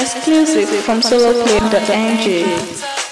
Exclusive from soloclip.ng.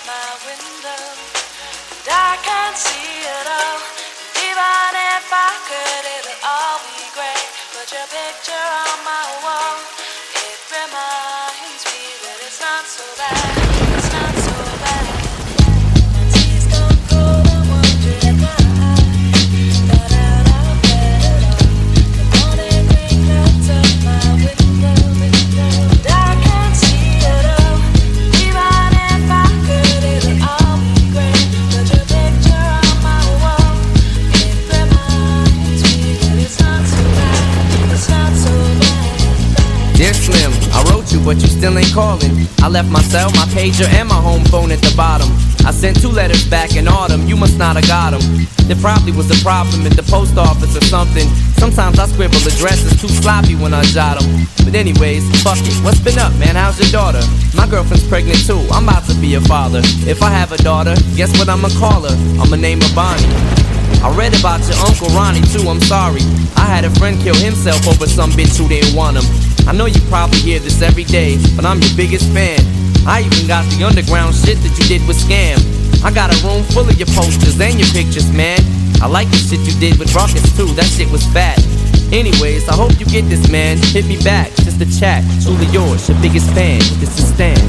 But you still ain't calling. I left my cell, my pager, and my home phone at the bottom. I sent 2 letters back in autumn, you must not have got them. There probably was a problem at the post office or something. Sometimes I scribble addresses too sloppy when I jot them. But anyways, fuck it, what's been up, man? How's your daughter? My girlfriend's pregnant too, I'm about to be a father. If I have a daughter, guess what I'ma call her? I'ma name her Bonnie. I read about your Uncle Ronnie too, I'm sorry. I had a friend kill himself over some bitch who didn't want him. I know you probably hear this every day, but I'm your biggest fan. I even got the underground shit that you did with Scam. I got a room full of your posters and your pictures, man. I like the shit you did with Ruckus too, that shit was fat. Anyways, I hope you get this, man. Hit me back, just a chat. Truly yours, your biggest fan. This is Stan.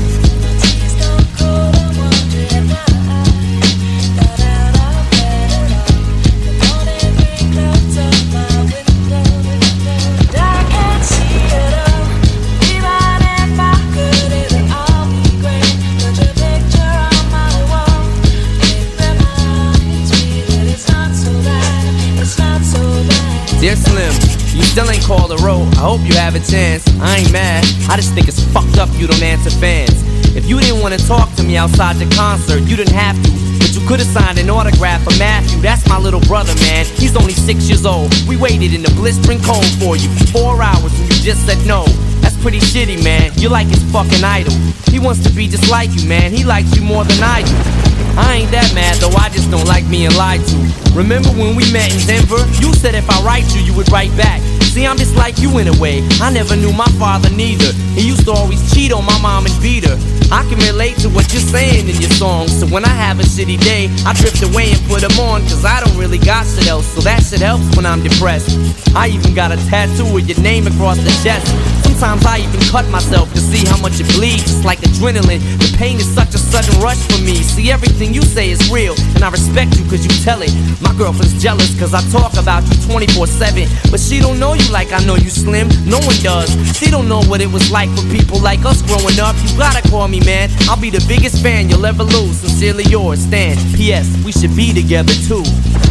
Dear Slim, you still ain't called a road. I hope you have a chance. I ain't mad, I just think it's fucked up you don't answer fans. If you didn't want to talk to me outside the concert, you didn't have to. But you could've signed an autograph for Matthew. That's my little brother, man. He's only 6 years old. We waited in the blistering cold for you for 4 hours and you just said no. That's pretty shitty, man. You're like his fucking idol. He wants to be just like you, man. He likes you more than I do. I ain't that mad though, I just don't like being lied to. Remember when we met in Denver? You said if I write you, you would write back. See, I'm just like you in a way. I never knew my father neither. He used to always cheat on my mom and beat her. I can relate to what you're saying in your songs. So when I have a shitty day, I drift away and put them on. Cause I don't really got shit else, so that shit helps when I'm depressed. I even got a tattoo with your name across the chest. Sometimes I even cut myself to see how much it bleeds. It's like adrenaline. The pain is such a sudden rush for me. See, everything you say is real, and I respect you cause you tell it. My girlfriend's jealous cause I talk about you 24/7. But she don't know you like I know you, Slim. No one does. She don't know what it was like for people like us growing up. You gotta call me, man. I'll be the biggest fan you'll ever lose. Sincerely yours, Stan. P.S. We should be together too.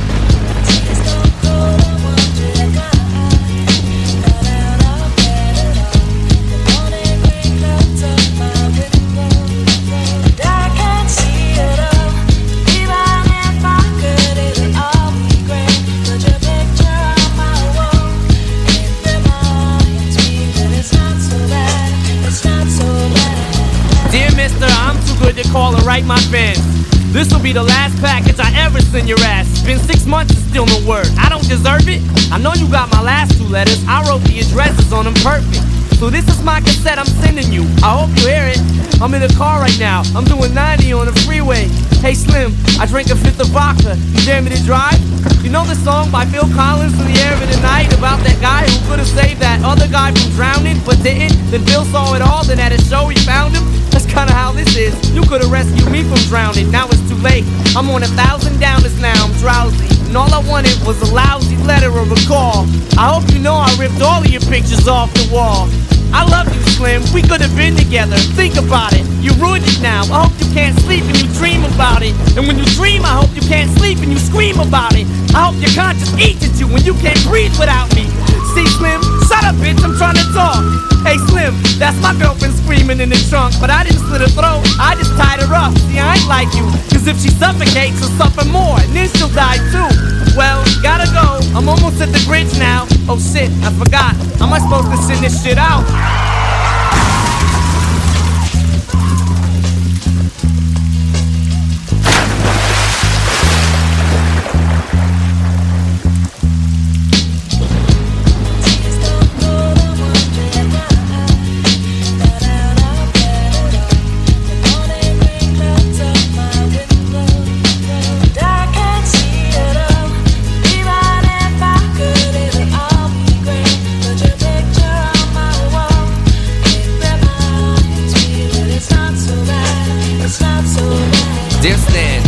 To call and write my fans. This'll be the last package I ever send your ass. It's been 6 months and still no word. I don't deserve it. I know you got my last 2 letters. I wrote the addresses on them perfect. So this is my cassette I'm sending you. I hope you hear it. I'm in the car right now. I'm doing 90 on the freeway. Hey Slim, I drank a 5th of vodka. You dare me to drive? You know the song by Phil Collins, In the Air of the Night, about that guy who could've saved that other guy from drowning but didn't? Then Phil saw it all, then at a show he found him. That's kinda how this is. You could've rescued me from drowning, now it's too late. I'm on 1,000 downers now, I'm drowsy. And all I wanted was a lousy letter or a call. I hope you know I ripped all of your pictures off the wall. I love you, Slim, we could've been together. Think about it, you ruined it now. I hope you can't sleep and you dream about it. And when you dream, I hope you can't sleep and you scream about it. I hope your conscience eats at you when you can't breathe without me. See, Slim, shut up, bitch, I'm trying to talk. Hey, Slim, that's my girlfriend screaming in the trunk. But I didn't slit her throat, I just tied her up. See, I ain't like you, cause if she suffocates, she'll suffer more, and then she'll die too. Well, gotta go, I'm almost at the bridge now. Oh shit, I forgot, how am I supposed to send this shit out?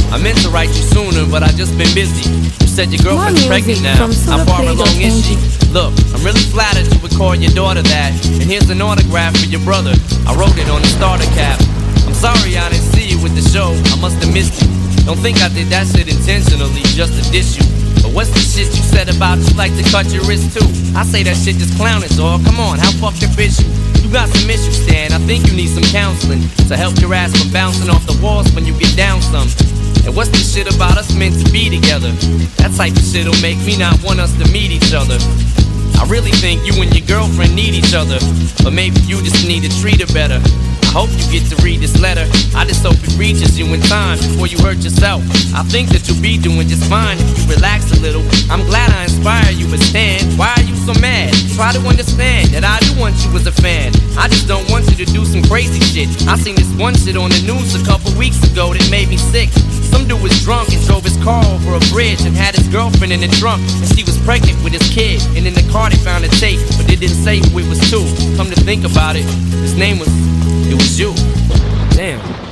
I meant to write you sooner, but I just been busy. You said your girlfriend's pregnant now. How far along is she? Look, I'm really flattered you would call your daughter that. And here's an autograph for your brother. I wrote it on the starter cap. I'm sorry I didn't see you with the show. I must have missed you. Don't think I did that shit intentionally just to diss you. But what's the shit you said about you like to cut your wrist too? I say that shit just clowning, dog. Come on, how fucked up is you? You got some issues, Stan. I think you need some counseling to help your ass from bouncing off the walls when you get down some. And what's the shit about us meant to be together? That type of shit'll make me not want us to meet each other. I really think you and your girlfriend need each other, but maybe you just need to treat her better. I hope you get to read this letter. I just hope it reaches you in time before you hurt yourself. I think that you'll be doing just fine if you relax a little. I'm glad I inspire you, but Stan, why are you so mad? Try to understand that I do want you as a fan. I just don't want you to do some crazy shit. I seen this one shit on the news a couple weeks ago that made me sick. Some dude was drunk and drove his car over a bridge and had his girlfriend in the trunk, and she was pregnant with his kid. And in the car they found a tape, but they didn't say who it was to. Come to think about it, his name was, it was you. Damn.